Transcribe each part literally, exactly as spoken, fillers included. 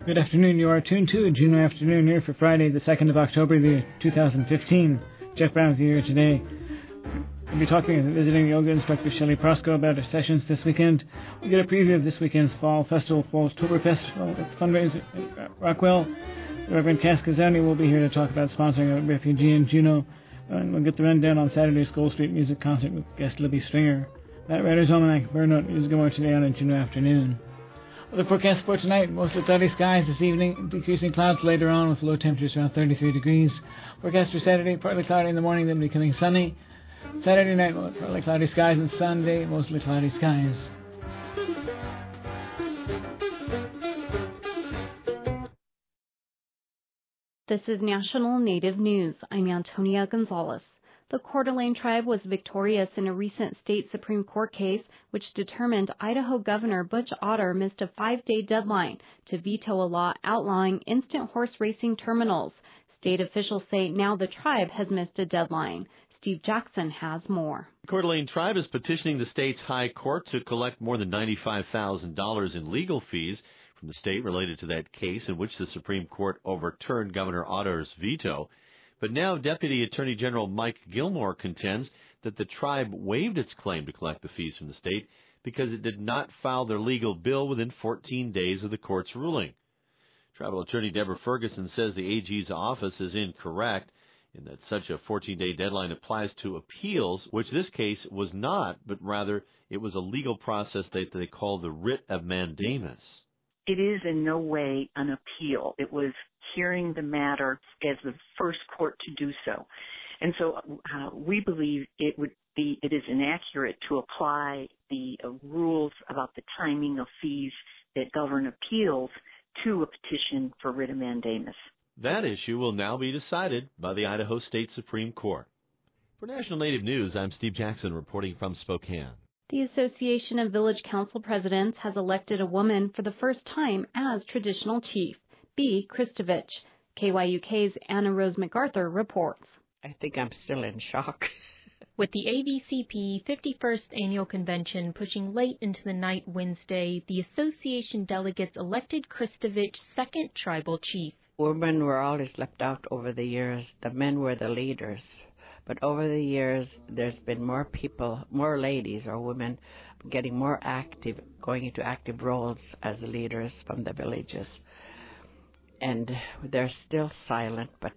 Good afternoon. You are tuned to a Juneau Afternoon here for Friday, the second of October, the year two thousand fifteen. Jeff Brown here today. We'll be talking and visiting yoga instructor Shelley Prosco about her sessions this weekend. We get a preview of this weekend's Fall Festival, Fall Oktoberfest fundraiser at Rockwell. Reverend Cass Kazani will be here to talk about sponsoring a refugee in Juneau. And we'll get the rundown on Saturday's Gold Street Music Concert with guest Libby Stringer. That Writer's Almanac Burnout Music more today on a Juneau Afternoon. The forecast for tonight, mostly cloudy skies this evening, decreasing clouds later on with low temperatures around thirty-three degrees. Forecast for Saturday, partly cloudy in the morning, then becoming sunny. Saturday night, partly cloudy skies, and Sunday, mostly cloudy skies. This is National Native News. I'm Antonia Gonzalez. The Coeur d'Alene tribe was victorious in a recent state Supreme Court case which determined Idaho Governor Butch Otter missed a five-day deadline to veto a law outlawing instant horse racing terminals. State officials say now the tribe has missed a deadline. Steve Jackson has more. The Coeur d'Alene tribe is petitioning the state's high court to collect more than ninety-five thousand dollars in legal fees from the state related to that case in which the Supreme Court overturned Governor Otter's veto. But now Deputy Attorney General Mike Gilmore contends that the tribe waived its claim to collect the fees from the state because it did not file their legal bill within fourteen days of the court's ruling. Tribal Attorney Deborah Ferguson says the A G's office is incorrect in that such a fourteen-day deadline applies to appeals, which this case was not, but rather it was a legal process that they call the writ of mandamus. It is in no way an appeal. It was hearing the matter as the first court to do so. And so uh, we believe it would be, it is inaccurate to apply the uh, rules about the timing of fees that govern appeals to a petition for writ of mandamus. That issue will now be decided by the Idaho State Supreme Court. For National Native News, I'm Steve Jackson reporting from Spokane. The Association of Village Council Presidents has elected a woman for the first time as traditional chief, B. Kristovich. K Y U K's Anna Rose MacArthur reports. I think I'm still in shock. With the A V C P fifty-first Annual Convention pushing late into the night Wednesday, the association delegates elected Kristovich second tribal chief. Women were always left out over the years. The men were the leaders. But over the years, there's been more people, more ladies or women getting more active, going into active roles as leaders from the villages. And they're still silent, but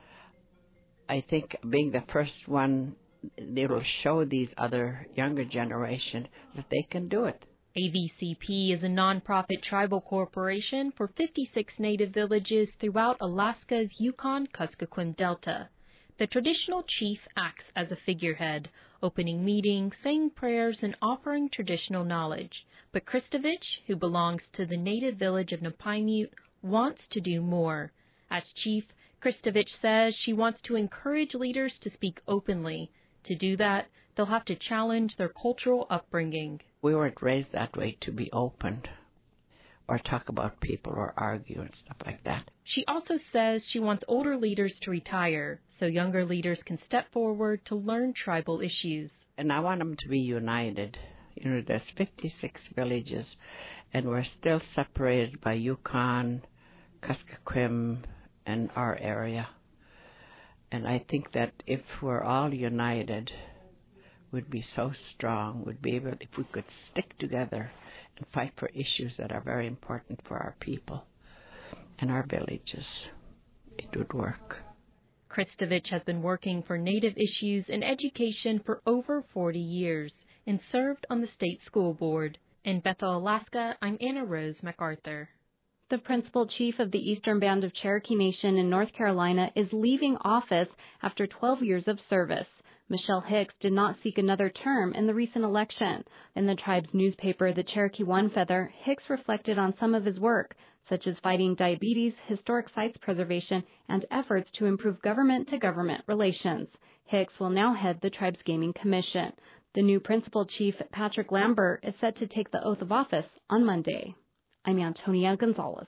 I think being the first one, they will show these other younger generation that they can do it. A V C P is a nonprofit tribal corporation for fifty-six native villages throughout Alaska's Yukon-Kuskokwim Delta. The traditional chief acts as a figurehead, opening meetings, saying prayers, and offering traditional knowledge. But Kristovich, who belongs to the native village of Napaimute, wants to do more. As chief, Kristovich says she wants to encourage leaders to speak openly. To do that, they'll have to challenge their cultural upbringing. We weren't raised that way to be open or talk about people or argue and stuff like that. She also says she wants older leaders to retire so younger leaders can step forward to learn tribal issues. And I want them to be united. You know, there's fifty-six villages, and we're still separated by Yukon, Kuskokwim, and our area. And I think that if we're all united, we'd be so strong, we'd be able, if we could stick together and fight for issues that are very important for our people and our villages, it would work. Kristovich has been working for Native issues and education for over forty years and served on the state school board. In Bethel, Alaska, I'm Anna Rose MacArthur. The principal chief of the Eastern Band of Cherokee Nation in North Carolina is leaving office after twelve years of service. Michelle Hicks did not seek another term in the recent election. In the tribe's newspaper, the Cherokee One Feather, Hicks reflected on some of his work, such as fighting diabetes, historic sites preservation, and efforts to improve government-to-government relations. Hicks will now head the tribe's gaming commission. The new principal chief, Patrick Lambert, is set to take the oath of office on Monday. I'm Antonia Gonzalez.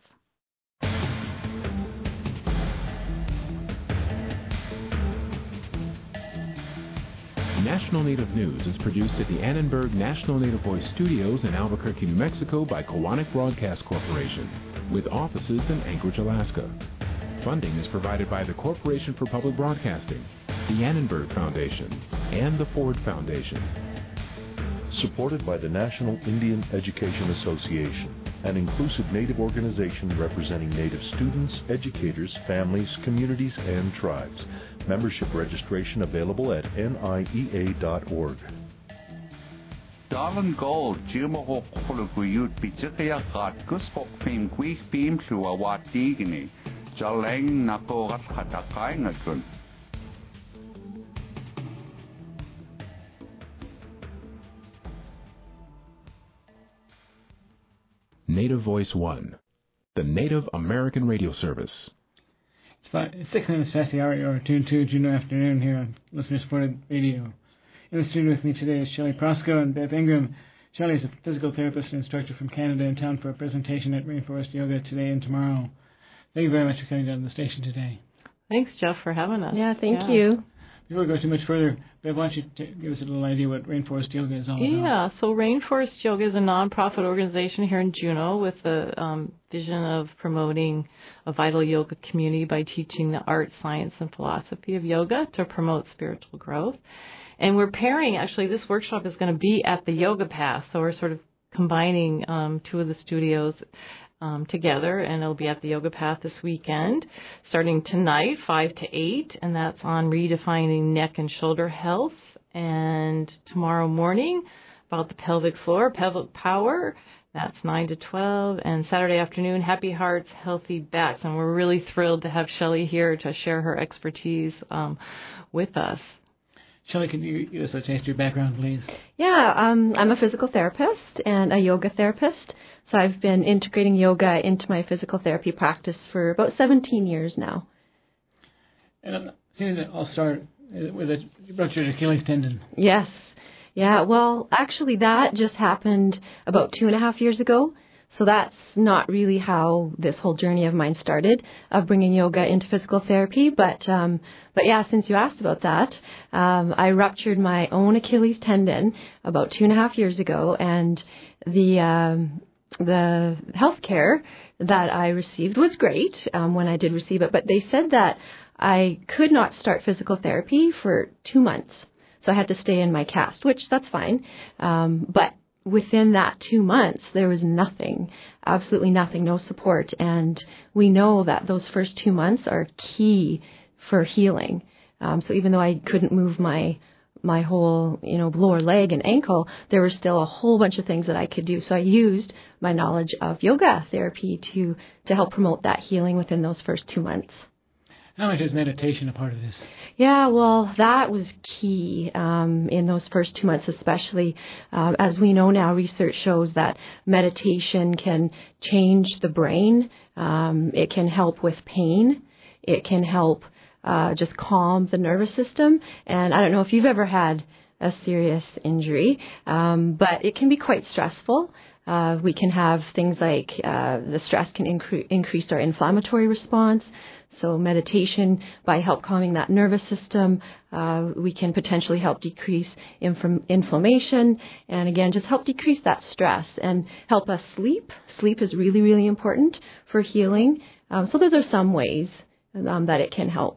National Native News is produced at the Annenberg National Native Voice Studios in Albuquerque, New Mexico by Kowanek Broadcast Corporation. with offices in Anchorage, Alaska. Funding is provided by the Corporation for Public Broadcasting, the Annenberg Foundation, and the Ford Foundation. Supported by the National Indian Education Association, an inclusive Native organization representing Native students, educators, families, communities, and tribes. Membership registration available at N I E A dot org. Darlen Gold, Jimahok Hologuyut, Pichikaya Kat, Guspok Fim, Quick Fim, Suawat Digini, Jaleng Nakorat Hatakai Natun. Native Voice One, the Native American Radio Service. It's, five, it's six minutes past the hour. You're tuned to Juneau Afternoon here on listener-supported radio. In the studio with me today is Shelley Prosko and Beth Ingram. Shelley is a physical therapist and instructor from Canada in town for a presentation at Rainforest Yoga today and tomorrow. Thank you very much for coming down to the station today. Thanks, Jeff, for having us. Yeah, thank yeah. you. Before we go too much further, Bev, why don't you t- give us a little idea what Rainforest Yoga is all about? Yeah, so Rainforest Yoga is a nonprofit organization here in Juneau with the um, vision of promoting a vital yoga community by teaching the art, science, and philosophy of yoga to promote spiritual growth. And we're pairing, actually, this workshop is going to be at the Yoga Path, so we're sort of combining um, two of the studios Um, together, and it'll be at the Yoga Path this weekend, starting tonight, five to eight, and that's on redefining neck and shoulder health. And tomorrow morning, about the pelvic floor, pelvic power, that's nine to twelve. And Saturday afternoon, Happy Hearts, Healthy Backs. And we're really thrilled to have Shelley here to share her expertise um, with us. Shelley, can you give us a taste of your background, please? Yeah, um, I'm a physical therapist and a yoga therapist. So I've been integrating yoga into my physical therapy practice for about seventeen years now. And I'm seeing that I'll start with a you broke your Achilles tendon. Yes. Yeah, well, actually that just happened about two and a half years ago. So that's not really how this whole journey of mine started, of bringing yoga into physical therapy. But, um, but yeah, since you asked about that, um, I ruptured my own Achilles tendon about two and a half years ago. And the um, the health care that I received was great um, when I did receive it. But they said that I could not start physical therapy for two months. So I had to stay in my cast, which that's fine. Um, but within that two months, there was nothing, absolutely nothing, no support. And we know that those first two months are key for healing. Um, so even though I couldn't move my my whole, you know, lower leg and ankle, there was still a whole bunch of things that I could do. So I used my knowledge of yoga therapy to, to help promote that healing within those first two months. How much is meditation a part of this? Yeah, well, that was key um, in those first two months, especially. Um, as we know now, research shows that meditation can change the brain. Um, it can help with pain. It can help uh, just calm the nervous system. And I don't know if you've ever had a serious injury, um, but it can be quite stressful. Uh, we can have things like uh, the stress can incre- increase our inflammatory response. So meditation, by help calming that nervous system, uh, we can potentially help decrease inf- inflammation and, again, just help decrease that stress and help us sleep. Sleep is really, really important for healing. Um, so those are some ways um, that it can help.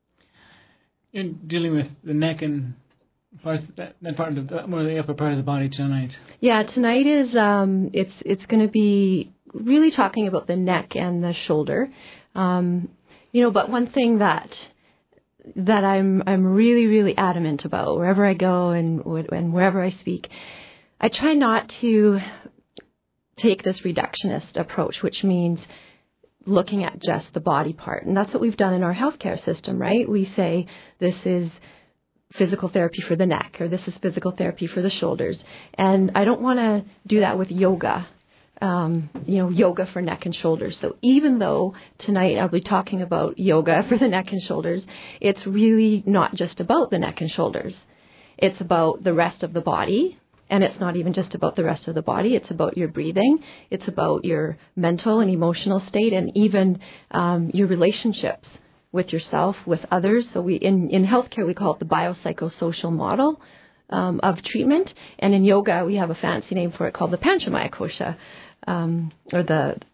You're dealing with the neck and part, that, that part of the, more of the upper part of the body tonight. Yeah, tonight is um, it's it's going to be really talking about the neck and the shoulder. Um, You know, but one thing that that I'm I'm really really adamant about wherever I go and and wherever I speak, I try not to take this reductionist approach, which means looking at just the body part, and that's what we've done in our healthcare system, right? We say this is physical therapy for the neck, or this is physical therapy for the shoulders, and I don't want to do that with yoga. Um, you know, yoga for neck and shoulders. So even though tonight I'll be talking about yoga for the neck and shoulders, it's really not just about the neck and shoulders. It's about the rest of the body. And it's not even just about the rest of the body. It's about your breathing. It's about your mental and emotional state, and even um, your relationships with yourself, with others. So we in, in healthcare, we call it the biopsychosocial model um, of treatment. And in yoga, we have a fancy name for it called the Panchamaya Kosha. Um, or the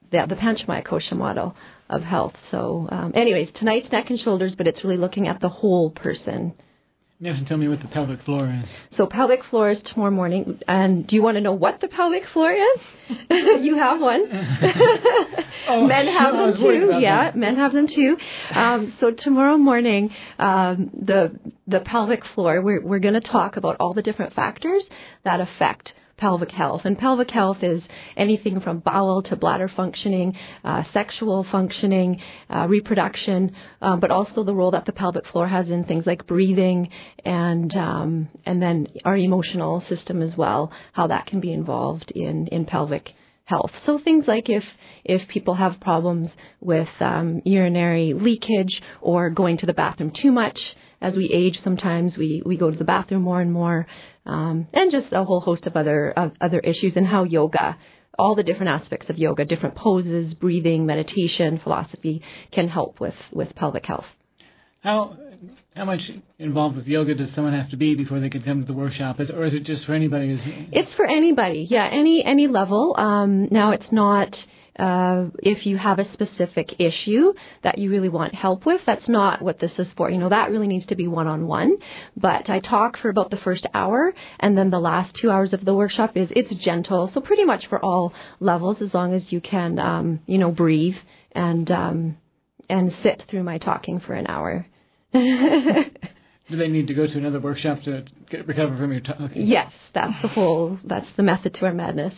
the, the Panchmaya Kosha model of health. So um, anyways, tonight's neck and shoulders, but it's really looking at the whole person. You have to tell me what the pelvic floor is. So pelvic floor is tomorrow morning. And do you want to know what the pelvic floor is? You have one. oh, men have no, them too. Yeah, that. men have them too. Um, so tomorrow morning, um, the the pelvic floor, we're we're going to talk about all the different factors that affect pelvic health. And pelvic health is anything from bowel to bladder functioning, uh, sexual functioning, uh, reproduction, um, but also the role that the pelvic floor has in things like breathing and um, and then our emotional system as well, how that can be involved in, in pelvic health. So things like if if people have problems with um, urinary leakage or going to the bathroom too much. As we age, sometimes we, we go to the bathroom more and more, um, and just a whole host of other of other issues, and how yoga, all the different aspects of yoga, different poses, breathing, meditation, philosophy can help with, with pelvic health. How how much involved with yoga does someone have to be before they can come to the workshop, is, or is it just for anybody? Who's... It's for anybody, yeah, any any level. Um, now it's not. Uh, if you have a specific issue that you really want help with, that's not what this is for. You know, that really needs to be one-on-one. But I talk for about the first hour, and then the last two hours of the workshop is it's gentle. So pretty much for all levels, as long as you can, um, you know, breathe and um, and sit through my talking for an hour. Do they need to go to another workshop to get, recover from your talking? Yes, that's the whole. That's the method to our madness.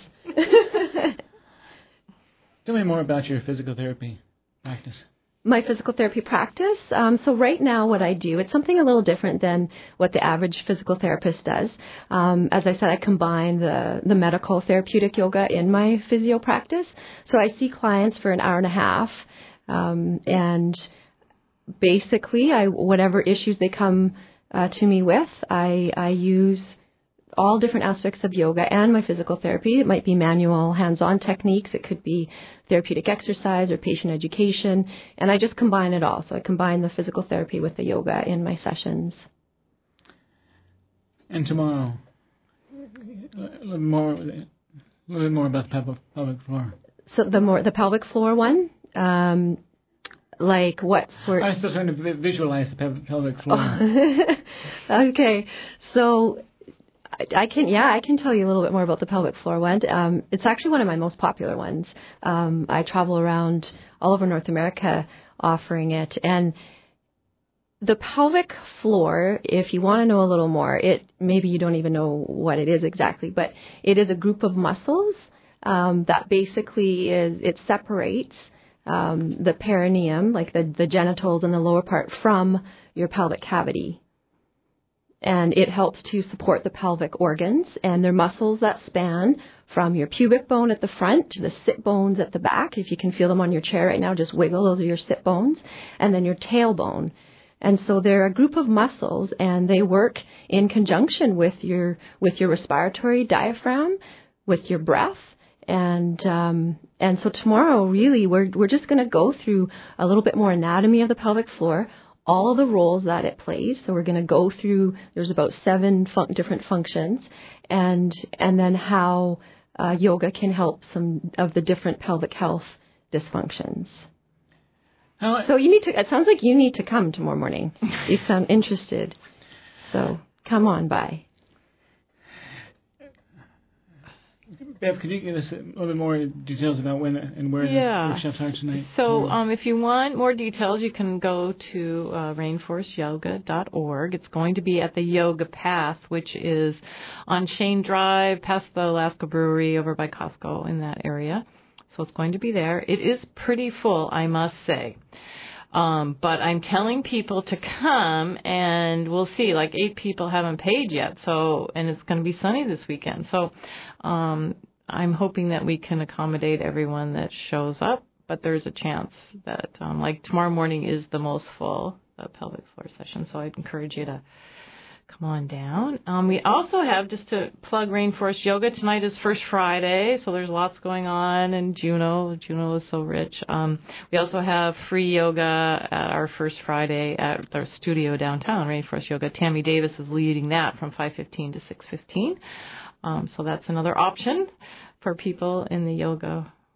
Tell me more about your physical therapy practice. My physical therapy practice. Um, so right now what I do, it's something a little different than what the average physical therapist does. Um, as I said, I combine the, the medical therapeutic yoga in my physio practice. So I see clients for an hour and a half. Um, and basically, I whatever issues they come uh, to me with, I, I use all different aspects of yoga and my physical therapy. It might be manual, hands-on techniques. It could be therapeutic exercise or patient education. And I just combine it all. So I combine the physical therapy with the yoga in my sessions. And tomorrow, a little more, a little bit more about the pelvic floor. So the more the pelvic floor one, um, like what sort? I'm still trying to visualize the pelvic floor. Oh. Okay, so. I can, yeah, I can tell you a little bit more about the pelvic floor one. Um, it's actually one of my most popular ones. Um, I travel around all over North America offering it. And the pelvic floor, if you want to know a little more, it maybe you don't even know what it is exactly, but it is a group of muscles um, that basically is, it separates um, the perineum, like the, the genitals and the lower part, from your pelvic cavity. And it helps to support the pelvic organs, and they're muscles that span from your pubic bone at the front to the sit bones at the back. If you can feel them on your chair right now, just wiggle. Those are your sit bones. And then your tailbone. And so they're a group of muscles, and they work in conjunction with your with your respiratory diaphragm, with your breath. And um, and so tomorrow, really, we're we're just going to go through a little bit more anatomy of the pelvic floor, all the roles that it plays. So we're going to go through, there's about seven fun- different functions, and and then how uh, yoga can help some of the different pelvic health dysfunctions. How, so you need to, it sounds like you need to come tomorrow morning. You sound interested. So come on by. Bev, could you give us a little bit more details about when and where yeah. the workshops are tonight? So um, if you want more details, you can go to uh, rainforest yoga dot org. It's going to be at the Yoga Path, which is on Shane Drive, past the Alaska Brewery, over by Costco in that area. So it's going to be there. It is pretty full, I must say. Um, but I'm telling people to come, and we'll see. Like eight people haven't paid yet, so and it's going to be sunny this weekend. So um, I'm hoping that we can accommodate everyone that shows up. But there's a chance that, um, like tomorrow morning is the most full uh, pelvic floor session. So I'd encourage you to come on down. Um, we also have, just to plug Rainforest Yoga, tonight is First Friday, so there's lots going on in Juneau. Juneau is so rich. Um, we also have free yoga at our First Friday at our studio downtown, Rainforest Yoga. Tammy Davis is leading that from five fifteen to six fifteen. Um, so that's another option for people in the yoga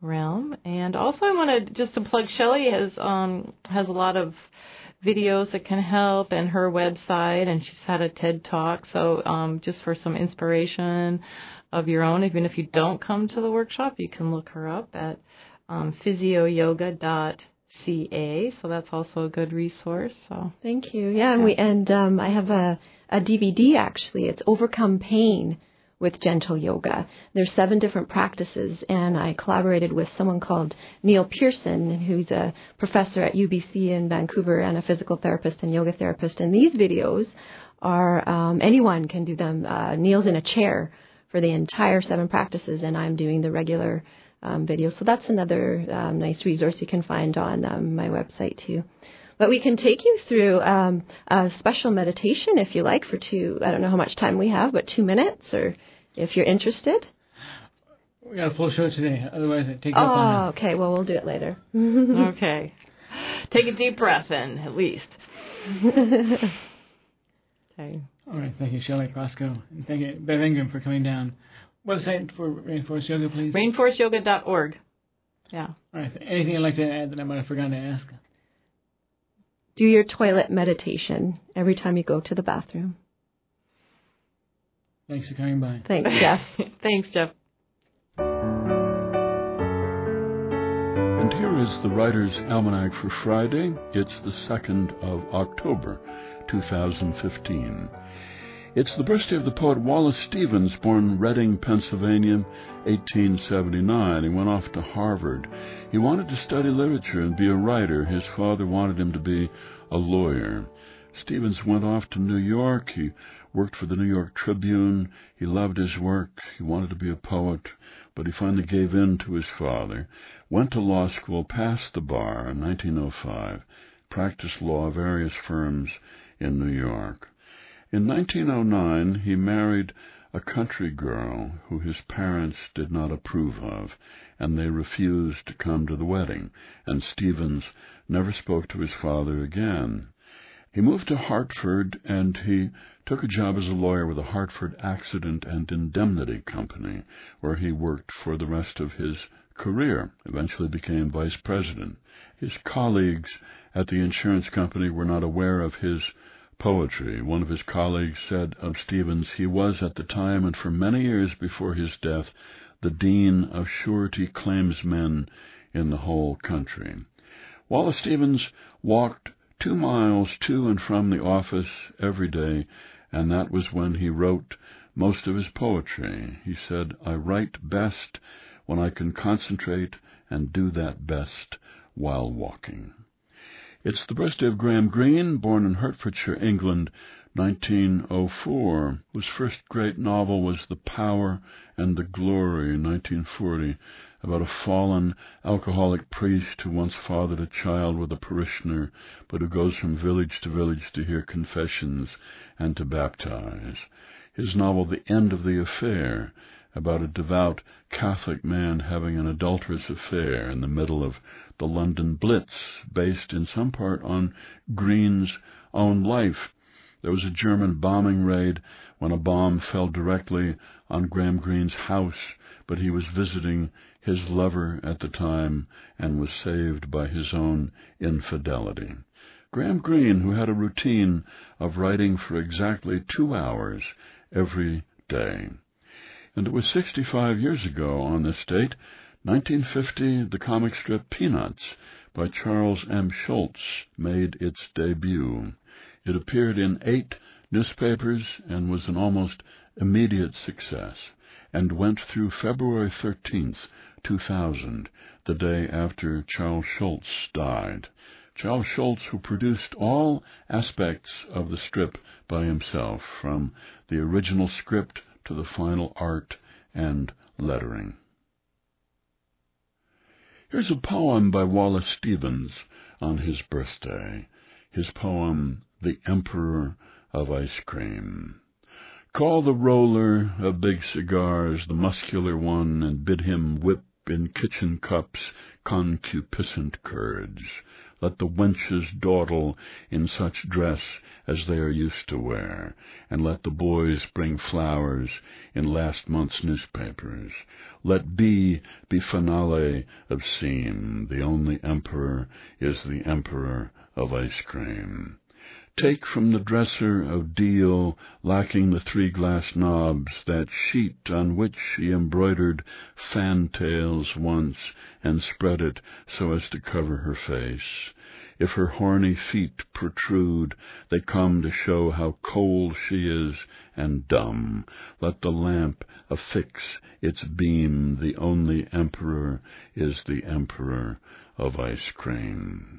realm. And also I wanted just to plug Shelley has um, has a lot of videos that can help, and her website, and she's had a TED Talk. So um, just for some inspiration of your own, even if you don't come to the workshop, you can look her up at um, physio yoga dot c a. So that's also a good resource. So thank you. Yeah, and we and um, I have a, a D V D actually. It's Overcome Pain with Gentle Yoga. There's seven different practices, and I collaborated with someone called Neil Pearson, who's a professor at U B C in Vancouver and a physical therapist and yoga therapist. And these videos are, um, anyone can do them. Uh, Neil's in a chair for the entire seven practices, and I'm doing the regular um, videos. So that's another um, nice resource you can find on um, my website too. But we can take you through um, a special meditation if you like for two, I don't know how much time we have, but two minutes, or if you're interested. We got a full show today, otherwise I'd take you oh, up on Oh, okay, well, we'll do it later. Okay. Take a deep breath in, at least. Okay. All right, thank you, Shelley Prosko. And thank you, Bev Ingram, for coming down. Website for Rainforest Yoga, please. rainforest yoga dot org. Yeah. All right, anything I'd like to add that I might have forgotten to ask? Do your toilet meditation every time you go to the bathroom. Thanks for coming by. Thanks, Jeff. Thanks, Jeff. And here is the Writer's Almanac for Friday. It's the second of October, two thousand fifteen. It's the birthday of the poet Wallace Stevens, born Reading, Pennsylvania, eighteen seventy-nine. He went off to Harvard. He wanted to study literature and be a writer. His father wanted him to be a lawyer. Stevens went off to New York. He worked for the New York Tribune. He loved his work. He wanted to be a poet, but he finally gave in to his father. Went to law school, passed the bar in nineteen oh five, practiced law at various firms in New York. In nineteen oh nine, he married a country girl who his parents did not approve of, and they refused to come to the wedding, and Stevens never spoke to his father again. He moved to Hartford, and he took a job as a lawyer with the Hartford Accident and Indemnity Company, where he worked for the rest of his career, eventually became vice president. His colleagues at the insurance company were not aware of his poetry. One of his colleagues said of Stevens, he was at the time and for many years before his death the dean of surety claimsmen in the whole country. Wallace Stevens walked two miles to and from the office every day, and that was when he wrote most of his poetry. He said, I write best when I can concentrate and do that best while walking. It's the birthday of Graham Greene, born in Hertfordshire, England, nineteen oh four. His first great novel was The Power and the Glory, nineteen forty, about a fallen alcoholic priest who once fathered a child with a parishioner, but who goes from village to village to hear confessions and to baptize. His novel The End of the Affair, about a devout Catholic man having an adulterous affair in the middle of the London Blitz, based in some part on Greene's own life. There was a German bombing raid when a bomb fell directly on Graham Greene's house, but he was visiting his lover at the time and was saved by his own infidelity. Graham Greene, who had a routine of writing for exactly two hours every day. And it was sixty-five years ago on this date, nineteen fifty, the comic strip Peanuts by Charles M. Schulz made its debut. It appeared in eight newspapers and was an almost immediate success, and went through February thirteenth, two thousand, the day after Charles Schulz died. Charles Schulz, who produced all aspects of the strip by himself, from the original script to the final art and lettering. Here's a poem by Wallace Stevens on his birthday. His poem, The Emperor of Ice Cream. Call the roller of big cigars, the muscular one, and bid him whip in kitchen cups concupiscent curds. Let the wenches dawdle in such dress as they are used to wear, and let the boys bring flowers in last month's newspapers. Let B be finale obscene. The only emperor is the emperor of ice cream. Take from the dresser of deal, lacking the three glass knobs, that sheet on which she embroidered fantails once, and spread it so as to cover her face. If her horny feet protrude, they come to show how cold she is and dumb. Let the lamp affix its beam. The only emperor is the emperor of ice cream.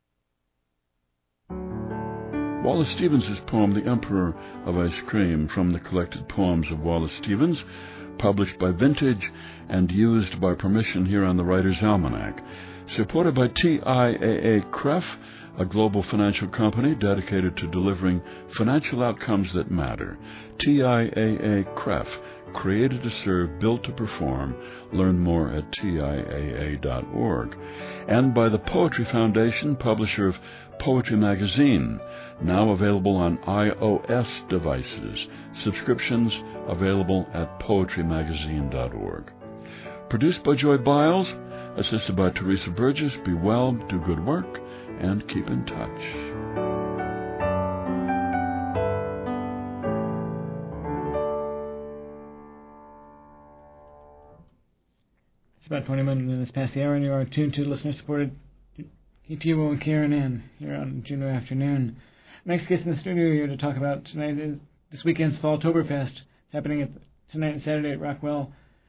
Wallace Stevens' poem, The Emperor of Ice Cream, from the collected poems of Wallace Stevens, published by Vintage and used by permission here on the Writer's Almanac. Supported by T I A A C R E F, a global financial company dedicated to delivering financial outcomes that matter. T I A A C R E F, created to serve, built to perform. Learn more at T I A A dot org. And by the Poetry Foundation, publisher of Poetry Magazine, now available on iOS devices. Subscriptions available at poetry magazine dot org. Produced by Joy Biles, assisted by Teresa Burgess. Be well, do good work, and keep in touch. It's about twenty minutes past the hour, and you are tuned to listener-supported K T O and K R N N here on Juneau Afternoon. Next guest in the studio here to talk about tonight is this weekend's Falltoberfest. It's happening at, tonight and Saturday at Rockwell.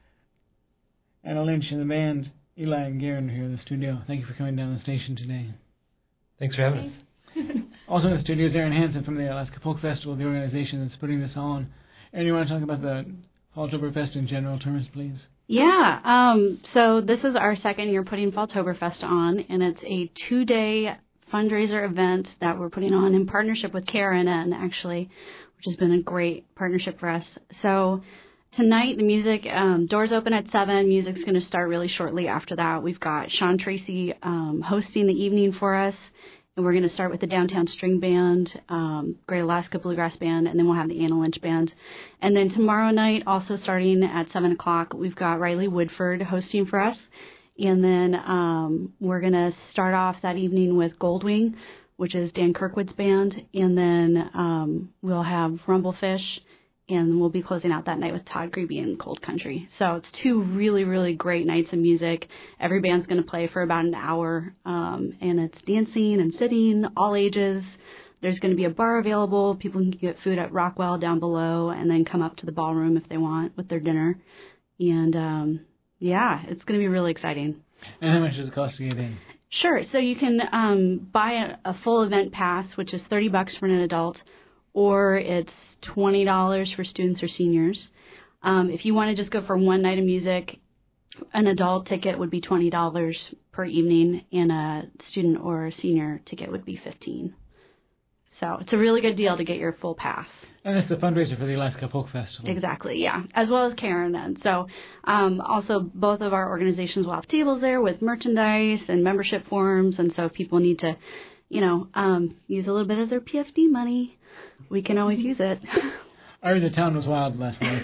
Anna Lynch and the band, Eli and Garen, are here in the studio. Thank you for coming down the station today. Thanks for having us. Also in the studio is Aaron Hansen from the Alaska Folk Festival, the organization that's putting this on. Aaron, you want to talk about the Falltoberfest in general terms, please? Yeah, um, so this is our second year putting Falltoberfest on, and it's a two-day fundraiser event that we're putting on in partnership with K R N N, actually, which has been a great partnership for us. So tonight, the music, um, doors open at seven. Music's going to start really shortly after that. We've got Sean Tracy um, hosting the evening for us, and we're going to start with the Downtown String Band, um, Great Alaska Bluegrass Band, and then we'll have the Anna Lynch Band. And then tomorrow night, also starting at seven o'clock, we've got Riley Woodford hosting for us. And then um, we're going to start off that evening with Goldwing, which is Dan Kirkwood's band. And then um, we'll have Rumblefish, and we'll be closing out that night with Todd Grebe and Cold Country. So it's two really, really great nights of music. Every band's going to play for about an hour, um, and it's dancing and sitting, all ages. There's going to be a bar available. People can get food at Rockwell down below and then come up to the ballroom if they want with their dinner. And, um, yeah, it's going to be really exciting. And how much does it cost to get in? Sure. So you can um, buy a, a full event pass, which is thirty bucks for an adult, or it's twenty dollars for students or seniors. Um, if you want to just go for one night of music, an adult ticket would be twenty dollars per evening, and a student or a senior ticket would be fifteen dollars. So it's a really good deal to get your full pass. And it's the fundraiser for the Alaska Folk Festival. Exactly, yeah, as well as K R N N. So um, also both of our organizations will have tables there with merchandise and membership forms, and so if people need to, you know, um, use a little bit of their P F D money, we can always use it. I heard the town was wild last night.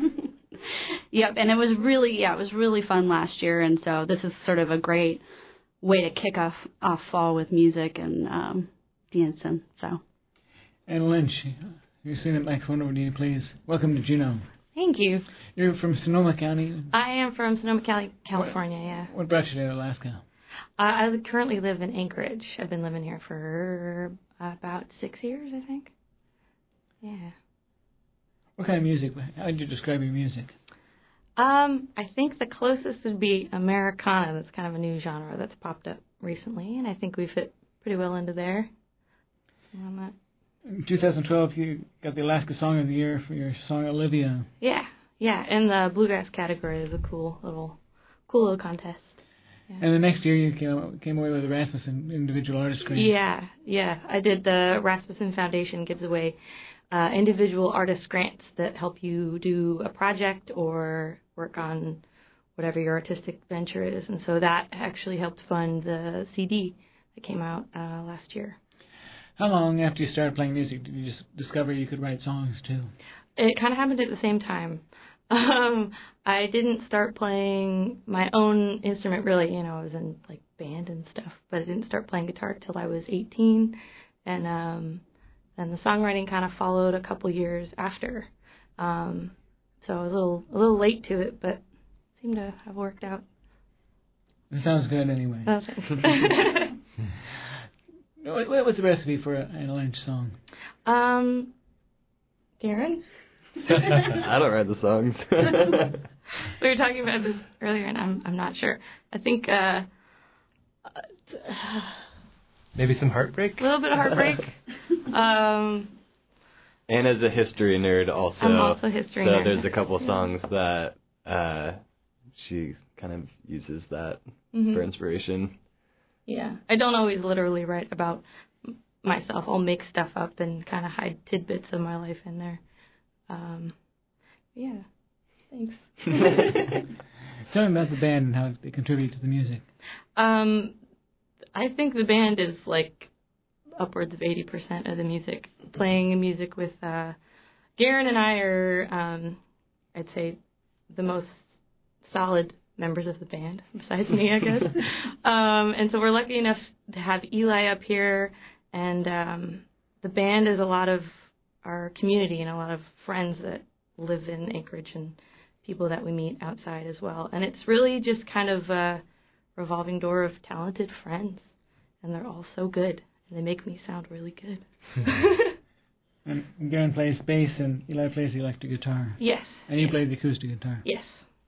Yep, and it was really, yeah, it was really fun last year, and so this is sort of a great way to kick off, off fall with music and um, dancing, so. Anna Lynch, you're seeing the microphone over to you, please. Welcome to Juneau. Thank you. You're from Sonoma County? I am from Sonoma County, California, what, yeah. What brought you to Alaska? Uh, I currently live in Anchorage. I've been living here for about six years, I think. Yeah. What kind of music? How would you describe your music? Um, I think the closest would be Americana. That's kind of a new genre that's popped up recently, and I think we fit pretty well into there. On that. In twenty twelve, you got the Alaska Song of the Year for your song Olivia. Yeah, yeah, in the bluegrass category is a cool little, cool little contest. Yeah. And the next year you came, came away with the Rasmussen Individual Artist Grant. Yeah, yeah. I did the Rasmussen Foundation gives away uh, individual artist grants that help you do a project or work on whatever your artistic venture is. And so that actually helped fund the C D that came out uh, last year. How long after you started playing music did you just discover you could write songs too? It kind of happened at the same time. Um, I didn't start playing my own instrument really. You know, I was in like band and stuff, but I didn't start playing guitar till I was eighteen, and um, then the songwriting kind of followed a couple years after. Um, so I was a little a little late to it, but seemed to have worked out. It sounds good anyway. Okay. what, what was the recipe for a, a lunch song? Um, Karen? I don't write the songs. We were talking about this earlier, and I'm I'm not sure. I think uh, maybe some heartbreak. A little bit of heartbreak. um, and as a history nerd, also. I'm also a history so nerd. there's a couple songs that uh, she kind of uses that mm-hmm. for inspiration. Yeah, I don't always literally write about myself. I'll make stuff up and kind of hide tidbits of my life in there. Um, yeah, thanks. Tell me about the band and how they contribute to the music. Um, I think the band is like upwards of eighty percent of the music. Playing music with uh, Garen and I are, um, I'd say, the most solid members of the band, besides me, I guess. um, and so we're lucky enough to have Eli up here, and um, the band is a lot of our community and a lot of friends that live in Anchorage and people that we meet outside as well. And it's really just kind of a revolving door of talented friends, and they're all so good, and they make me sound really good. And Garen plays bass, and Eli plays the electric guitar. Yes. And you yes. play the acoustic guitar. Yes.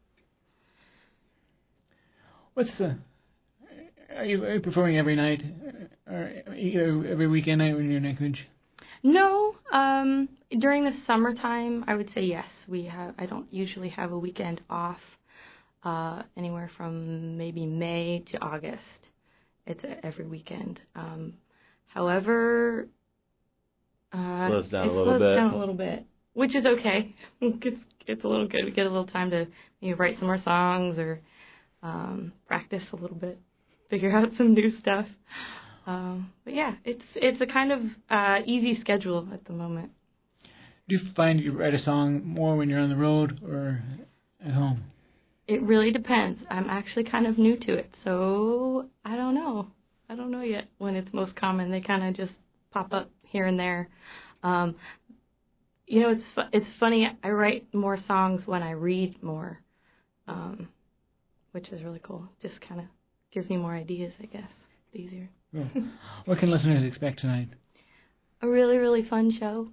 What's the... Are you, are you performing every night, or every weekend night when you're in Anchorage? No. Um, during the summertime, I would say yes. We have. I don't usually have a weekend off. Uh, anywhere from maybe May to August. It's a, every weekend. Um, however, uh, slows down it a little slows bit. down a little bit, which is okay. it's it's a little good. We get a little time to maybe write some more songs or um, practice a little bit, figure out some new stuff. Um, but yeah, it's it's a kind of uh, easy schedule at the moment. Do you find you write a song more when you're on the road or at home? It really depends. I'm actually kind of new to it, so I don't know. I don't know yet when it's most common. They kind of just pop up here and there. Um, you know, it's fu- it's funny. I write more songs when I read more, um, which is really cool. Just kind of gives me more ideas, I guess. It's easier. Well, what can listeners expect tonight? A really, really fun show.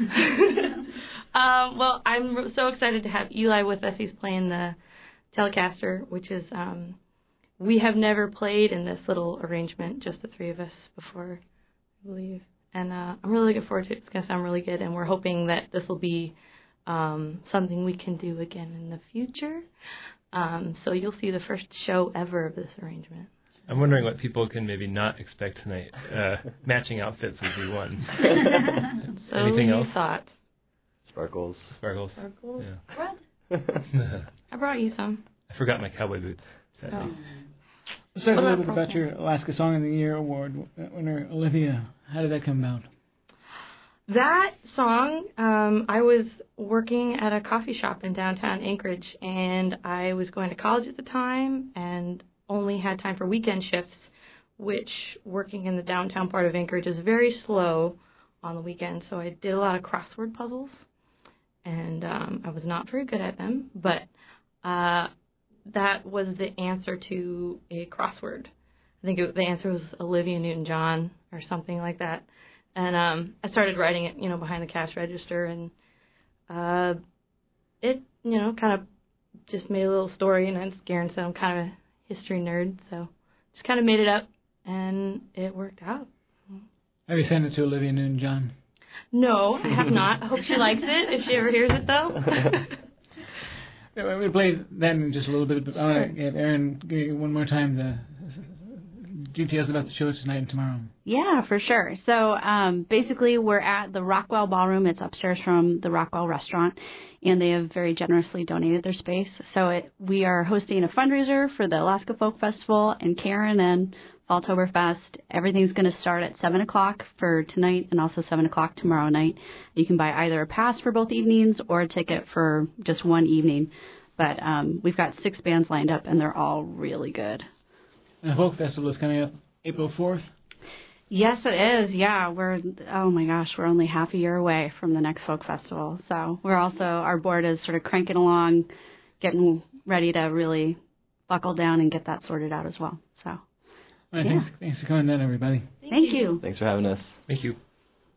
um, well, I'm so excited to have Eli with us. He's playing the Telecaster, which is, um, we have never played in this little arrangement, just the three of us before, I believe. And uh, I'm really looking forward to it. It's going to sound really good, and we're hoping that this will be um, something we can do again in the future. Um, so you'll see the first show ever of this arrangement. I'm wondering what people can maybe not expect tonight. Uh, matching outfits would be one. So Anything you else? thought. Sparkles. Sparkles. Sparkles. Yeah. Red. I brought you some. I forgot my cowboy boots. Sadly. Oh. Let's talk What a little about bit about your Alaska Song of the Year award winner, Olivia. How did that come about? That song, um, I was working at a coffee shop in downtown Anchorage, and I was going to college at the time and only had time for weekend shifts, which working in the downtown part of Anchorage is very slow on the weekends. So I did a lot of crossword puzzles, and um, I was not very good at them, but uh, that was the answer to a crossword. I think it, the answer was Olivia Newton-John or something like that. And um, I started writing it, you know, behind the cash register, and uh, it, you know, kind of just made a little story. And as Garen said, I'm kind of a history nerd, so just kind of made it up, and it worked out. Have you sent it to Olivia Newton-John? No, I have not. I hope she likes it, if she ever hears it, though. We'll play that in just a little bit, but I want to get Erin give you one more time the details about the shows tonight and tomorrow. Yeah, for sure. So um, basically we're at the Rockwell Ballroom. It's upstairs from the Rockwell restaurant, and they have very generously donated their space. So it, we are hosting a fundraiser for the Alaska Folk Festival, and Karen and Falltoberfest. Everything's going to start at seven o'clock for tonight and also seven o'clock tomorrow night. You can buy either a pass for both evenings or a ticket for just one evening. But um, we've got six bands lined up, and they're all really good. And the Folk Festival is coming up April fourth? Yes, it is. Yeah, we're, oh my gosh, we're only half a year away from the next Folk Festival. So we're also, our board is sort of cranking along, getting ready to really buckle down and get that sorted out as well. So, All right, yeah. thanks, thanks for coming down, everybody. Thank, Thank you. you. Thanks for having us. Thank you.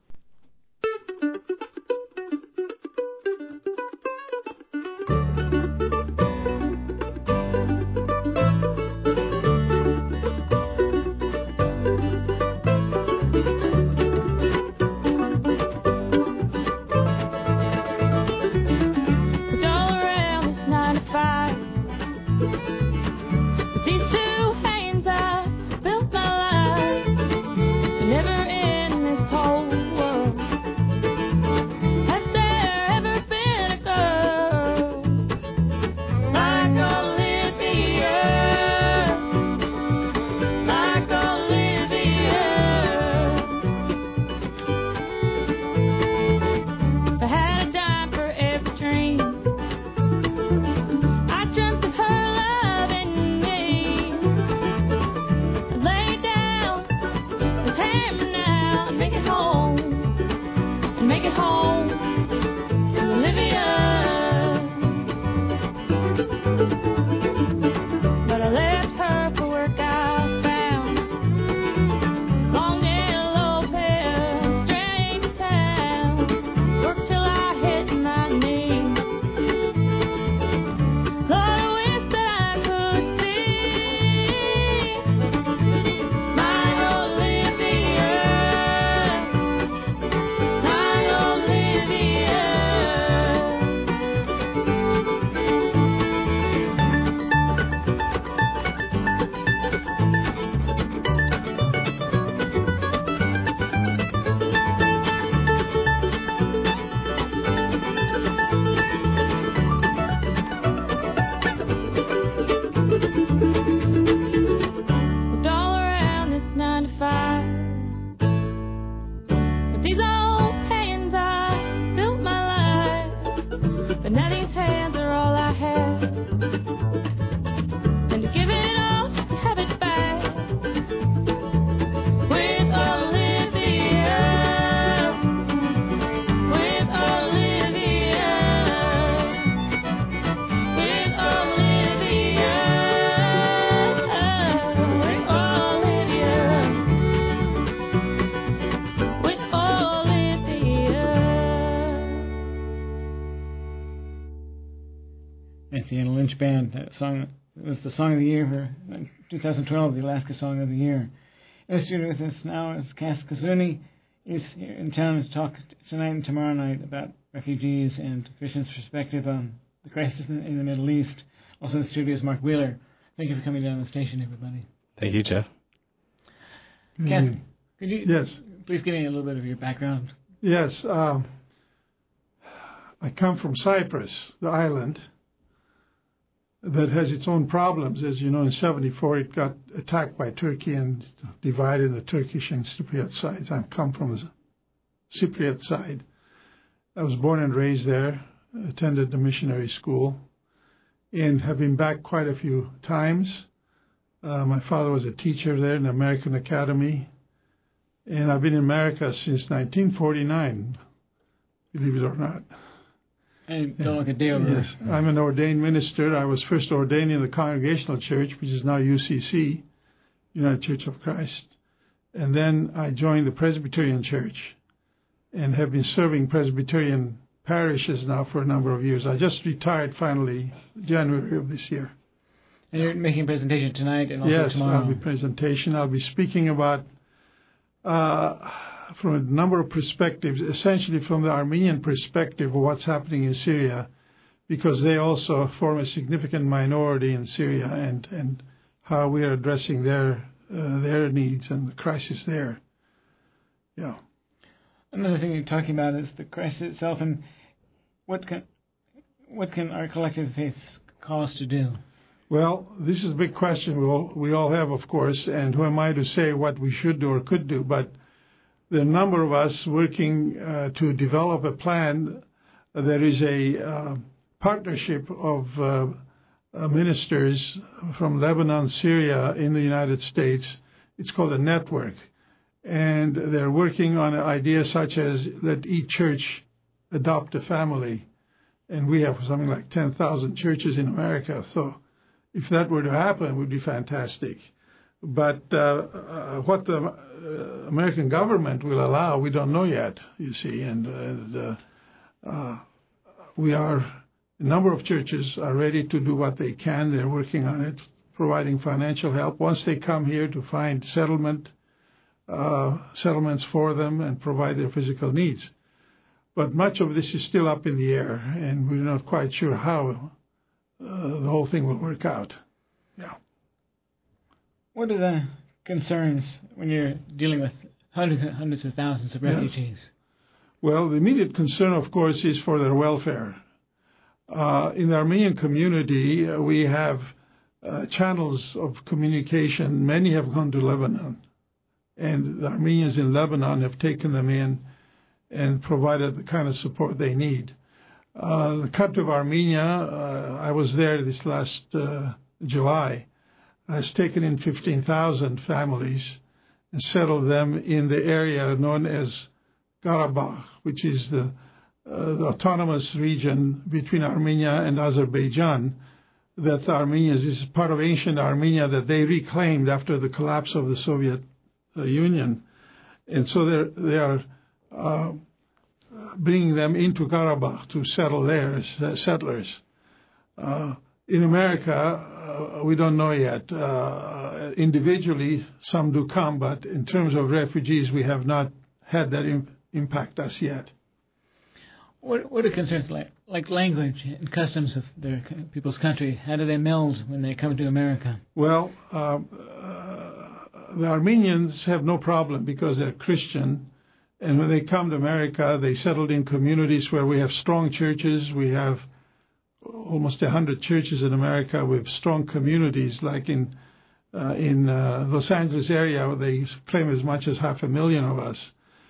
Band. That song it was the song of the year for twenty twelve, the Alaska Song of the Year. In the studio with us now is Cass Kazuni. He's here in town to talk tonight and tomorrow night about refugees and Christians' perspective on the crisis in the Middle East. Also in the studio is Mark Wheeler. Thank you for coming down the station, everybody. Thank you, Jeff. Cass, mm. could you yes. please give me a little bit of your background? Yes. Um, I come from Cyprus, the island that has its own problems. As you know, in seventy-four it got attacked by Turkey and divided the Turkish and Cypriot sides. I come from the Cypriot side. I was born and raised there, attended the missionary school, and have been back quite a few times. Uh, my father was a teacher there in the American Academy, and I've been in America since nineteen forty-nine, believe it or not. And don't look a day over. Yes, I'm an ordained minister. I was first ordained in the Congregational Church, which is now U C C, United Church of Christ. And then I joined the Presbyterian Church and have been serving Presbyterian parishes now for a number of years. I just retired finally January of this year. And you're making a presentation tonight and also yes, tomorrow. Yes, I'll be presentation. I'll be speaking about uh, from a number of perspectives, essentially from the Armenian perspective of what's happening in Syria, because they also form a significant minority in Syria, and, and how we are addressing their uh, their needs and the crisis there. Yeah. Another thing you're talking about is the crisis itself, and what can what can our collective faiths call us to do? Well, this is a big question we all, we all have, of course, and who am I to say what we should do or could do? But there are a number of us working uh, to develop a plan. There is a uh, partnership of uh, uh, ministers from Lebanon, Syria, in the United States. It's called a network. And they're working on ideas such as let each church adopt a family. And we have something like ten thousand churches in America. So if that were to happen, it would be fantastic. But uh, uh, what the uh, American government will allow, we don't know yet, you see. And, and uh, uh, we are, a number of churches are ready to do what they can. They're working on it, providing financial help. Once they come here to find settlement, uh, settlements for them and provide their physical needs. But much of this is still up in the air, and we're not quite sure how uh, the whole thing will work out. Yeah. What are the concerns when you're dealing with hundreds, hundreds of thousands of refugees? Yes. Well, the immediate concern, of course, is for their welfare. Uh, in the Armenian community, uh, we have uh, channels of communication. Many have gone to Lebanon, and the Armenians in Lebanon have taken them in and provided the kind of support they need. Uh, the country of Armenia, uh, I was there this last uh, July, has taken in fifteen thousand families and settled them in the area known as Karabakh, which is the, uh, the autonomous region between Armenia and Azerbaijan, that Armenia is part of ancient Armenia that they reclaimed after the collapse of the Soviet uh, Union. And so they are uh, bringing them into Karabakh to settle there as uh, settlers. Uh, in America, uh, we don't know yet. Uh, individually, some do come, but in terms of refugees, we have not had that imp- impact us yet. What, what are concerns like, like language and customs of their people's country? How do they meld when they come to America? Well, um, uh, the Armenians have no problem because they're Christian. And when they come to America, they settled in communities where we have strong churches. We have almost one hundred churches in America with strong communities, like in uh, in uh, Los Angeles area, they claim as much as half a million of us.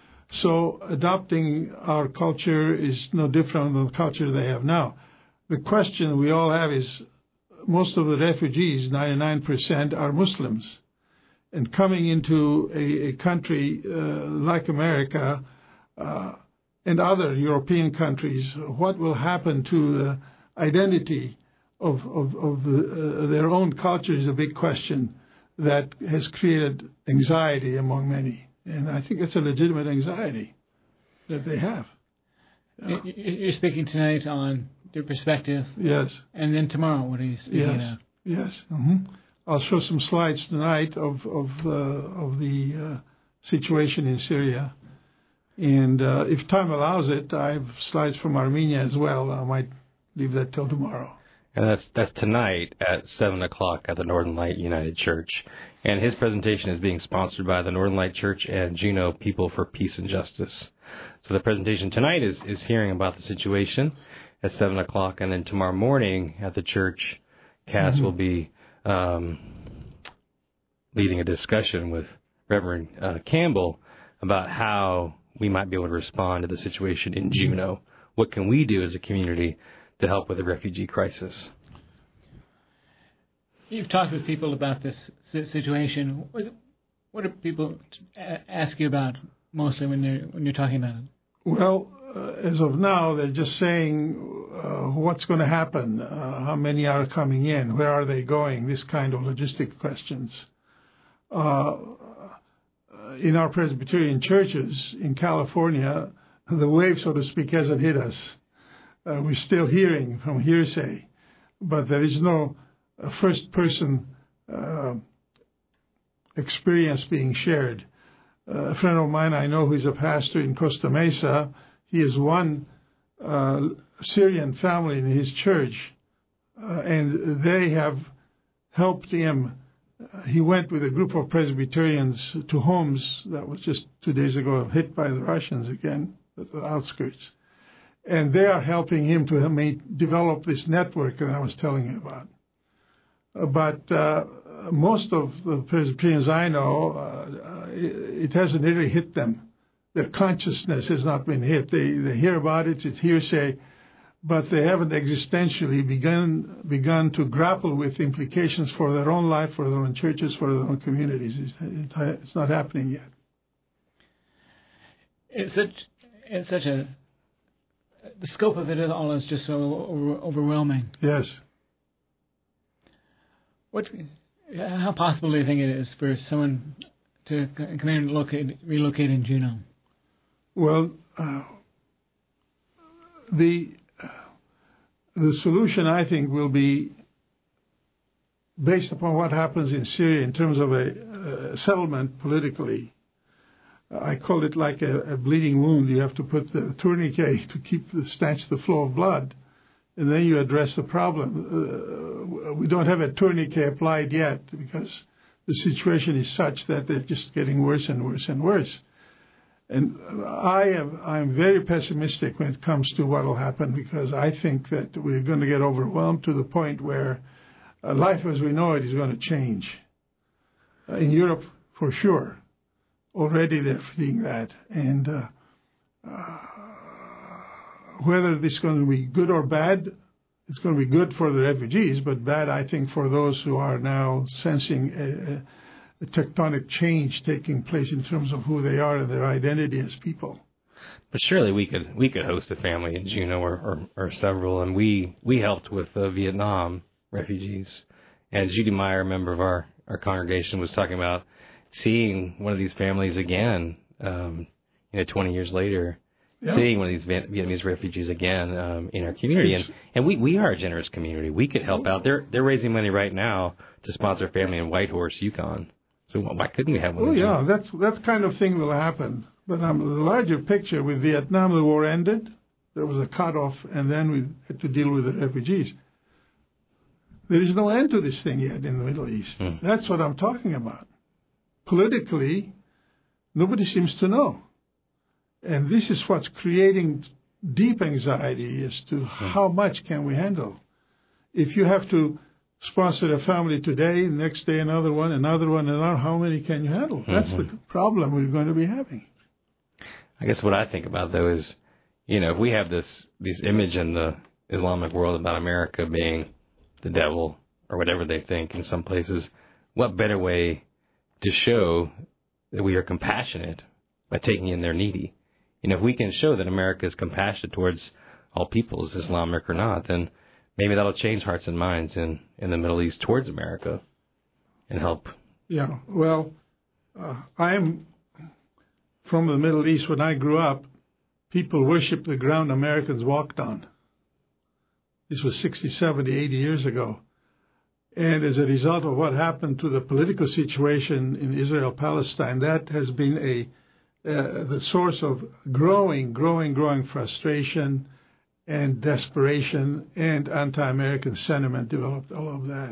So adopting our culture is no different than the culture they have now. The question we all have is, most of the refugees, ninety-nine percent, are Muslims. And coming into a, a country uh, like America uh, and other European countries, what will happen to the identity of, of, of the, uh, their own culture is a big question that has created anxiety among many. And I think it's a legitimate anxiety that they have. Yeah. You're speaking tonight on your perspective. Yes. And then tomorrow, what are you speaking yes. about? Yes. Mm-hmm. I'll show some slides tonight of of, uh, of the uh, situation in Syria. And uh, if time allows it, I have slides from Armenia as well. I might leave that till tomorrow. And that's that's tonight at seven o'clock at the Northern Light United Church. And his presentation is being sponsored by the Northern Light Church and Juneau People for Peace and Justice. So the presentation tonight is, is hearing about the situation at seven o'clock. And then tomorrow morning at the church, Cass mm-hmm. will be um, leading a discussion with Reverend uh, Campbell about how we might be able to respond to the situation in Juneau. What can we do as a community to help with the refugee crisis? You've talked with people about this situation. What do people ask you about mostly when you're when you're talking about it? Well, uh, as of now, they're just saying uh, what's going to happen, uh, how many are coming in, where are they going, this kind of logistic questions. Uh, in our Presbyterian churches in California, the wave, so to speak, hasn't hit us. Uh, we're still hearing from hearsay, but there is no uh, first-person uh, experience being shared. Uh, a friend of mine I know who is a pastor in Costa Mesa, he has one uh, Syrian family in his church, uh, and they have helped him. Uh, he went with a group of Presbyterians to Homs that was just two days ago hit by the Russians again, at the outskirts. And they are helping him to develop this network that I was telling you about. but uh, most of the Presbyterians I know, uh, it hasn't really hit them. Their consciousness has not been hit. They they hear about it, it's hearsay, but they haven't existentially begun begun to grapple with implications for their own life, for their own churches, for their own communities. It's, it's not happening yet. It's such, it's such a, the scope of it all is just so over, overwhelming. Yes. What, how possible do you think it is for someone to come in and locate, relocate in Juneau? Well, uh, the the solution, I think, will be based upon what happens in Syria in terms of a, a settlement politically. I call it like a, a bleeding wound. You have to put the tourniquet to keep the stanch the flow of blood, and then you address the problem. Uh, we don't have a tourniquet applied yet because the situation is such that they're just getting worse and worse and worse. And I am I'm very pessimistic when it comes to what will happen, because I think that we're going to get overwhelmed to the point where uh, life as we know it is going to change. Uh, in Europe, for sure. Already they're feeling that. And uh, uh, whether this is going to be good or bad, it's going to be good for the refugees, but bad, I think, for those who are now sensing a, a a tectonic change taking place in terms of who they are and their identity as people. But surely we could we could host a family in Juneau or, or, or several, and we, we helped with uh, Vietnam refugees. And Judy Meyer, a member of our, our congregation, was talking about seeing one of these families again, um, you know, twenty years later, yeah. seeing one of these Vietnamese refugees again um, in our community. And, and we, we are a generous community. We could help out. They're they're raising money right now to sponsor a family in Whitehorse, Yukon. So why couldn't we have one? Oh, yeah, that's, that kind of thing will happen. But um, the larger picture, with Vietnam, the war ended. There was a cutoff, and then we had to deal with the refugees. There is no end to this thing yet in the Middle East. Hmm. That's what I'm talking about. Politically, nobody seems to know. And this is what's creating deep anxiety as to hmm. how much can we handle. If you have to sponsor a family today, next day another one, another one, another, how many can you handle? Mm-hmm. That's the problem we're going to be having. I guess what I think about, though, is, you know, if we have this this image in the Islamic world about America being the devil or whatever they think in some places, what better way to show that we are compassionate by taking in their needy? You know, if we can show that America is compassionate towards all peoples, Islamic or not, then maybe that'll change hearts and minds in, in the Middle East towards America and help. Yeah, well, uh, I'm from the Middle East. When I grew up, people worshiped the ground Americans walked on. This was sixty, seventy, eighty years ago. And as a result of what happened to the political situation in Israel-Palestine, that has been a uh, the source of growing, growing, growing frustration and desperation and anti-American sentiment developed, all of that.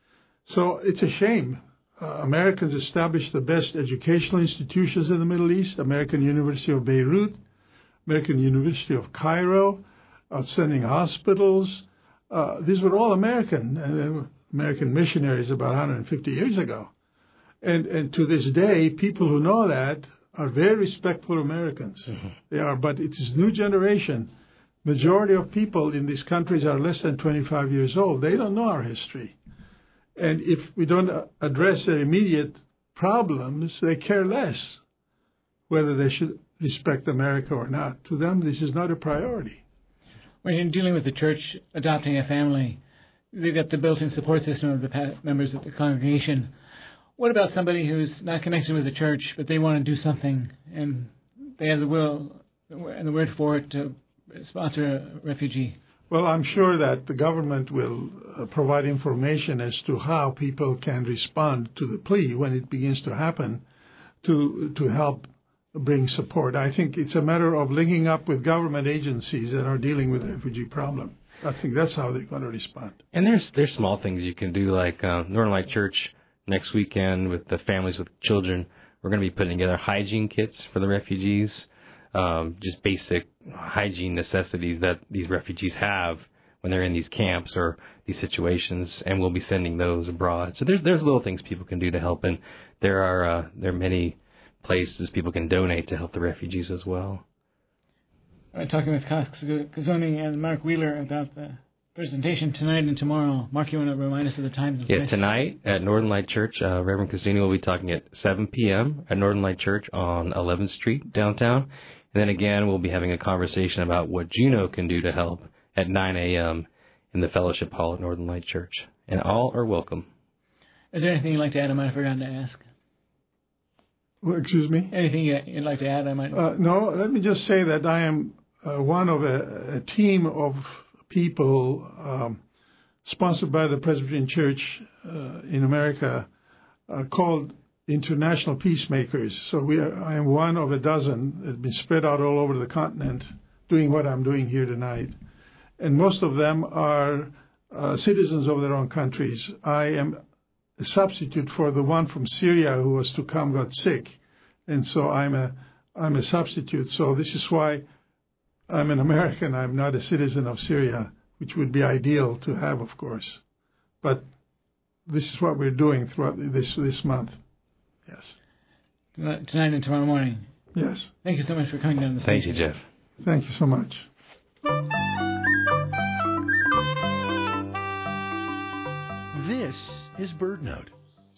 So it's a shame. Uh, Americans established the best educational institutions in the Middle East, American University of Beirut, American University of Cairo, outstanding hospitals. Uh, these were all American, and they were American missionaries about one hundred fifty years ago. And, and to this day, people who know that are very respectful Americans. Mm-hmm. They are, but it is new generation. Majority of people in these countries are less than twenty-five years old. They don't know our history. And if we don't address their immediate problems, they care less whether they should respect America or not. To them, this is not a priority. When you're dealing with the church adopting a family, they've got the built-in support system of the members of the congregation. What about somebody who's not connected with the church, but they want to do something, and they have the will and the word for it to sponsor a refugee? Well, I'm sure that the government will uh, provide information as to how people can respond to the plea when it begins to happen to to help bring support. I think it's a matter of linking up with government agencies that are dealing with the refugee problem. I think that's how they're going to respond. And there's there's small things you can do, like uh, Northern Light Church next weekend with the families with children. We're going to be putting together hygiene kits for the refugees, um, just basic hygiene necessities that these refugees have when they're in these camps or these situations, and we'll be sending those abroad. So there's there's little things people can do to help, and there are uh, there are many places people can donate to help the refugees as well. All right, talking with Cas Cazzoni and Mark Wheeler about the presentation tonight and tomorrow. Mark, you want to remind us of the times? Yeah, tonight at Northern Light Church, uh, Reverend Cazzini will be talking at seven p.m. at Northern Light Church on eleventh Street downtown. And then again, we'll be having a conversation about what Juneau can do to help at nine a.m. in the Fellowship Hall at Northern Light Church. And all are welcome. Is there anything you'd like to add I might have forgotten to ask? Well, excuse me? Anything you'd like to add I might uh, No, let me just say that I am uh, one of a, a team of people um, sponsored by the Presbyterian Church uh, in America uh, called International Peacemakers. So we are, I am one of a dozen that have been spread out all over the continent doing what I'm doing here tonight. And most of them are uh, citizens of their own countries. I am a substitute for the one from Syria who was to come, got sick. And so I'm a I'm a substitute. So this is why I'm an American. I'm not a citizen of Syria, which would be ideal to have, of course. But this is what we're doing throughout this this month. Yes. Tonight and tomorrow morning. Yes. Thank you so much for coming down the Thank station. you, Jeff. Thank you so much. This is BirdNote.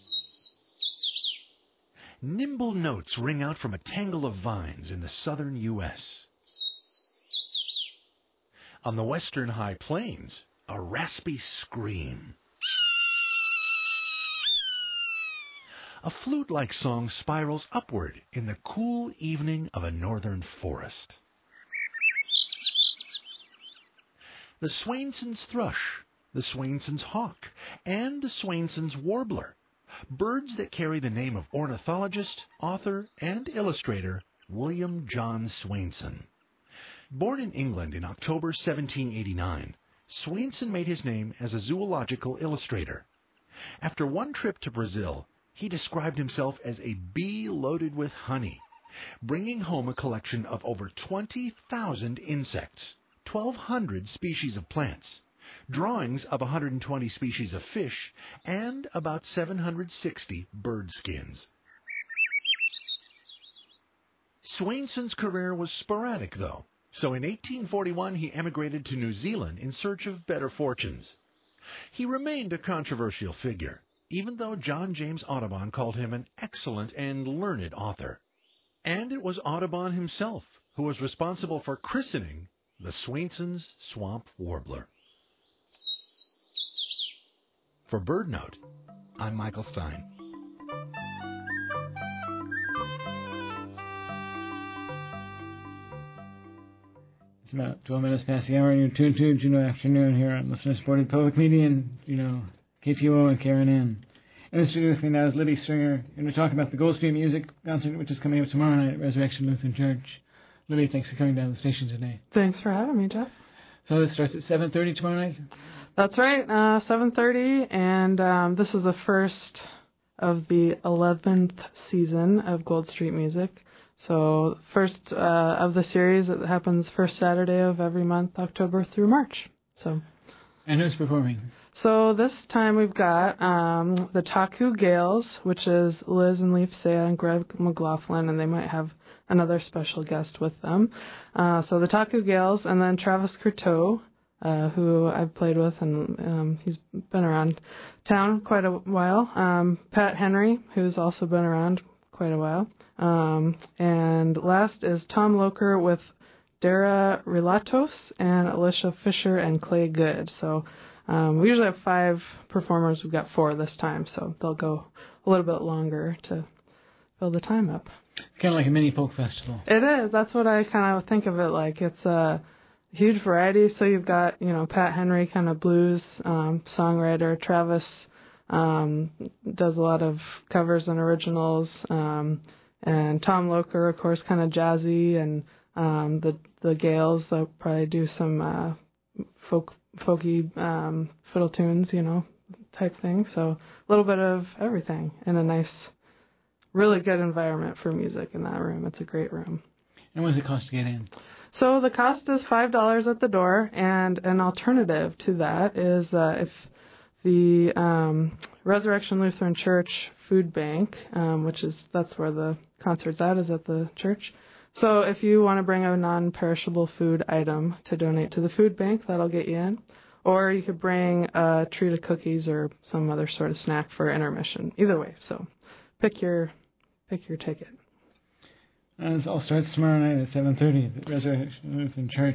Nimble notes ring out from a tangle of vines in the southern U S On the western high plains, a raspy scream. A flute-like song spirals upward in the cool evening of a northern forest. The Swainson's thrush, the Swainson's hawk, and the Swainson's warbler, birds that carry the name of ornithologist, author, and illustrator William John Swainson. Born in England in October seventeen eighty-nine, Swainson made his name as a zoological illustrator. After one trip to Brazil, he described himself as a bee loaded with honey, bringing home a collection of over twenty thousand insects, twelve hundred species of plants, drawings of one hundred twenty species of fish, and about seven hundred sixty bird skins. Swainson's career was sporadic, though, so in eighteen forty-one he emigrated to New Zealand in search of better fortunes. He remained a controversial figure, even though John James Audubon called him an excellent and learned author. And it was Audubon himself who was responsible for christening the Swainson's swamp warbler. For BirdNote, I'm Michael Stein. It's about twelve minutes past the hour, and you're tuned to Juneau Afternoon here on listener-supported public media and, you know, K P O O and K R N N. In the studio with me now is Liddy Stringer, and we're talking about the Gold Street Music Concert, which is coming up tomorrow night at Resurrection Lutheran Church. Liddy, thanks for coming down to the station today. Thanks for having me, Jeff. So it starts at seven thirty tomorrow night? That's right, uh, seven thirty, and um, this is the first of the eleventh season of Gold Street Music. So first uh, of the series, it happens first Saturday of every month, October through March. So. And who's performing? So this time we've got um, the Taku Gales, which is Liz and Leaf Saya and Greg McLaughlin, and they might have another special guest with them. Uh, so the Taku Gales, and then Travis Courteau, uh, who I've played with, and um, he's been around town quite a while. Um, Pat Henry, who's also been around quite a while. Um, and last is Tom Loker with Dara Relatos and Alicia Fisher and Clay Good. So um, we usually have five performers. We've got four this time, so they'll go a little bit longer to fill the time up. Kind of like a mini folk festival. It is. That's what I kind of think of it like. It's a huge variety. So you've got, you know, Pat Henry, kind of blues um, songwriter. Travis um, does a lot of covers and originals. Um, and Tom Loker, of course, kind of jazzy. And um, the the Gales, they'll probably do some uh, folk folky um, fiddle tunes, you know, type thing. So a little bit of everything in a nice, really good environment for music in that room. It's a great room. And what does it cost to get in? So the cost is five dollars at the door, and an alternative to that is uh, if the um, Resurrection Lutheran Church Food Bank, um, which is that's where the concert's at, is at the church. So if you want to bring a non-perishable food item to donate to the food bank, that'll get you in. Or you could bring a treat of cookies or some other sort of snack for intermission. Either way, so pick your pick your ticket. And it all starts tomorrow night at seven thirty at the Resurrection Lutheran Church.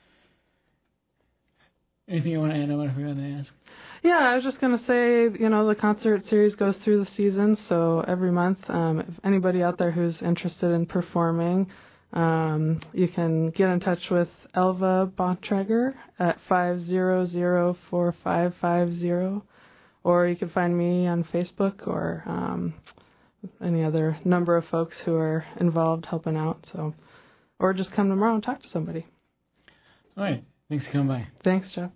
Anything you want to add on what I forgot to ask? Yeah, I was just going to say, you know, the concert series goes through the season, so every month, um, if anybody out there who's interested in performing, um, you can get in touch with Elva Bontrager at five zero zero four five five zero, or you can find me on Facebook or um, any other number of folks who are involved helping out. So, or just come tomorrow and talk to somebody. All right. Thanks for coming by. Thanks, Jeff.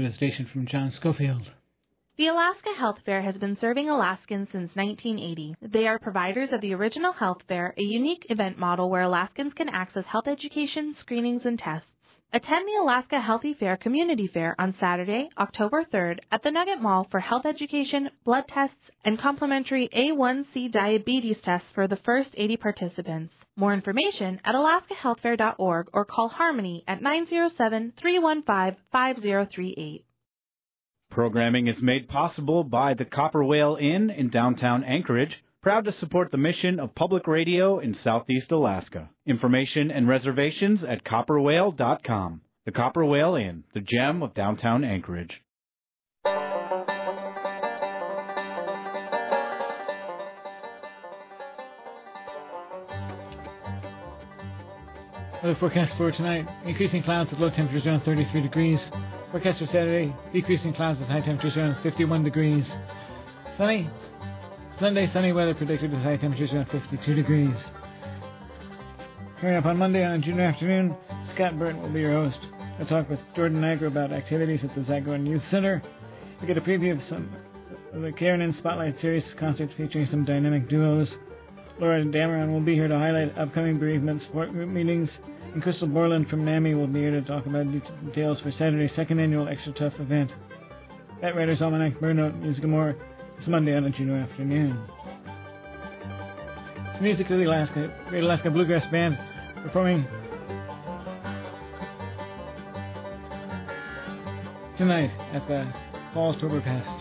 to the station from John Schofield. The Alaska Health Fair has been serving Alaskans since nineteen eighty. They are providers of the original health fair, a unique event model where Alaskans can access health education, screenings, and tests. Attend the Alaska Healthy Fair Community Fair on Saturday, October third at the Nugget Mall for health education, blood tests, and complimentary A one C diabetes tests for the first eighty participants. More information at alaska health fair dot org or call Harmony at nine zero seven, three one five, five zero three eight. Programming is made possible by the Copper Whale Inn in downtown Anchorage, proud to support the mission of public radio in southeast Alaska. Information and reservations at copper whale dot com. The Copper Whale Inn, the gem of downtown Anchorage. Weather forecast for tonight, increasing clouds with low temperatures around thirty-three degrees. Forecast for Saturday, decreasing clouds with high temperatures around fifty-one degrees. Sunny. Sunday, sunny weather predicted with high temperatures around fifty-two degrees. Coming up on Monday on a June afternoon, Scott Burton will be your host. I'll talk with Jordan Niagara about activities at the Zagorn Youth Center. We get a preview of some of the Karen in Spotlight Series concert featuring some dynamic duos. Laura Dameron will be here to highlight upcoming bereavement support group meetings. And Crystal Borland from NAMI will be here to talk about details for Saturday's second annual Extra Tough event. That Writer's Almanac Bird Note Music and more. It's Monday on a Juneau afternoon. It's Music of the Alaska, Great Alaska Bluegrass Band performing tonight at the Fall Oktoberfest.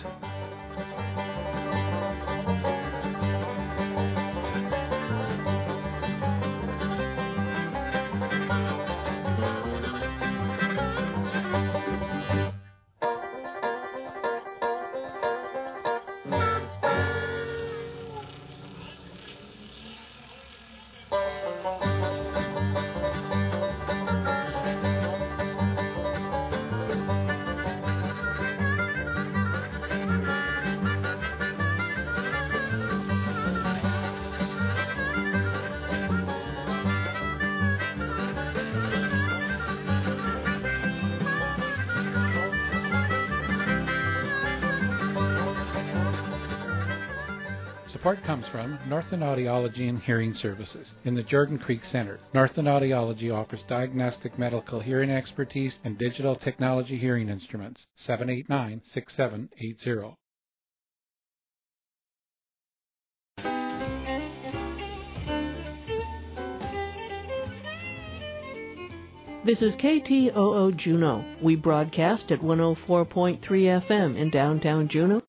Support comes from Northern Audiology and Hearing Services in the Jordan Creek Center. Northern Audiology offers diagnostic medical hearing expertise and digital technology hearing instruments. seven eight nine, six seven eight zero. This is K T O O Juneau. We broadcast at one oh four point three F M in downtown Juneau